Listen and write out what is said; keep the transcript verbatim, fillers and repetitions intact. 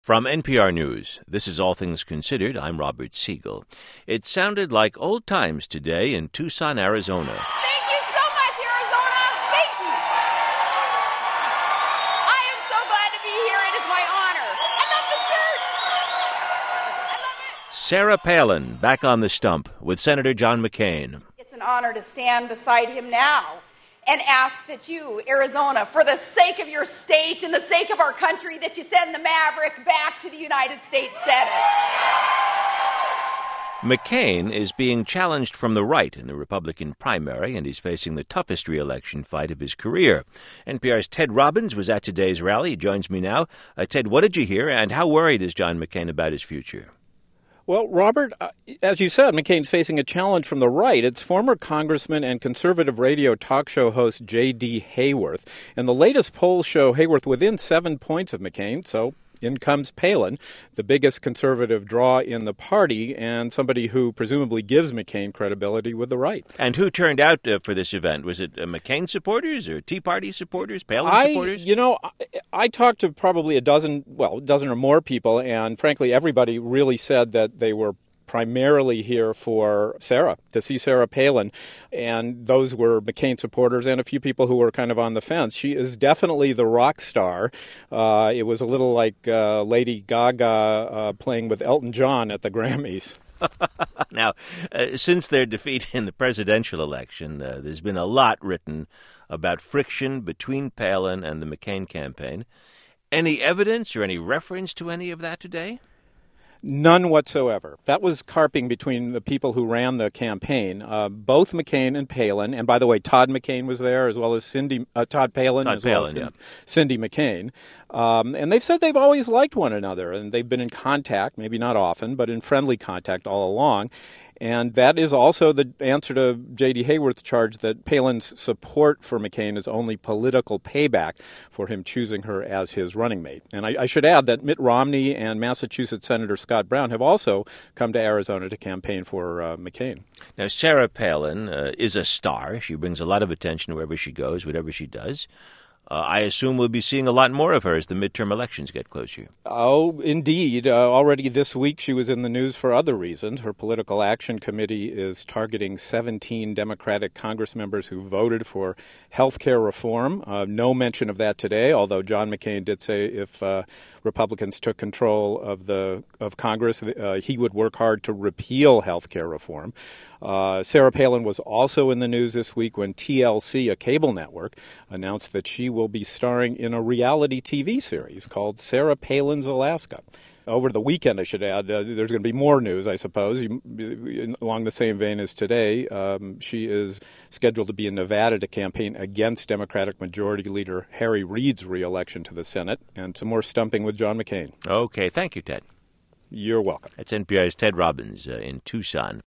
From N P R News, this is All Things Considered. I'm Robert Siegel. It sounded like old times today in Tucson, Arizona. Thank you so much, Arizona. Thank you. I am so glad to be here. It is my honor. I love the shirt. I love it. Sarah Palin back on the stump with Senator John McCain. It's an honor to stand beside him now and ask that you, Arizona, for the sake of your state and the sake of our country, that you send the Maverick back to the United States Senate. McCain is being challenged from the right in the Republican primary, and he's facing the toughest re-election fight of his career. N P R's Ted Robbins was at today's rally. He joins me now. Uh, Ted, what did you hear, and how worried is John McCain about his future? Well, Robert, uh, as you said, McCain's facing a challenge from the right. It's former Congressman and conservative radio talk show host J D Hayworth. And the latest polls show Hayworth within seven points of McCain, so in comes Palin, the biggest conservative draw in the party, and somebody who presumably gives McCain credibility with the right. And who turned out uh, for this event? Was it uh, McCain supporters or Tea Party supporters, Palin I, supporters? You know, I, I talked to probably a dozen, well, a dozen or more people, and frankly, everybody really said that they were primarily here for Sarah, to see Sarah Palin, and those were McCain supporters and a few people who were kind of on the fence. She is definitely the rock star. Uh, it was a little like uh, Lady Gaga uh, playing with Elton John at the Grammys. Now, uh, since their defeat in the presidential election, uh, there's been a lot written about friction between Palin and the McCain campaign. Any evidence or any reference to any of that today? None whatsoever. That was carping between the people who ran the campaign, uh, both McCain and Palin. And by the way, Todd McCain was there, as well as Cindy, uh, Todd Palin, Todd as Palin, well as yeah. Cindy McCain. Um, and they've said they've always liked one another, and they've been in contact, maybe not often, but in friendly contact all along. And that is also the answer to J D Hayworth's charge that Palin's support for McCain is only political payback for him choosing her as his running mate. And I, I should add that Mitt Romney and Massachusetts Senator Scott Brown have also come to Arizona to campaign for uh, McCain. Now, Sarah Palin uh, is a star. She brings a lot of attention wherever she goes, whatever she does. Uh, I assume we'll be seeing a lot more of her as the midterm elections get closer. Oh, indeed. Uh, already this week she was in the news for other reasons. Her political action committee is targeting seventeen Democratic Congress members who voted for health care reform. Uh, no mention of that today, although John McCain did say if uh, Republicans took control of the of Congress, uh, he would work hard to repeal health care reform. Uh, Sarah Palin was also in the news this week when T L C, a cable network, announced that she will be starring in a reality T V series called Sarah Palin's Alaska. Over the weekend, I should add, uh, there's going to be more news, I suppose, you, along the same vein as today. Um, she is scheduled to be in Nevada to campaign against Democratic Majority Leader Harry Reid's reelection to the Senate, and some more stumping with John McCain. Okay, thank you, Ted. You're welcome. That's N P R's Ted Robbins uh, in Tucson.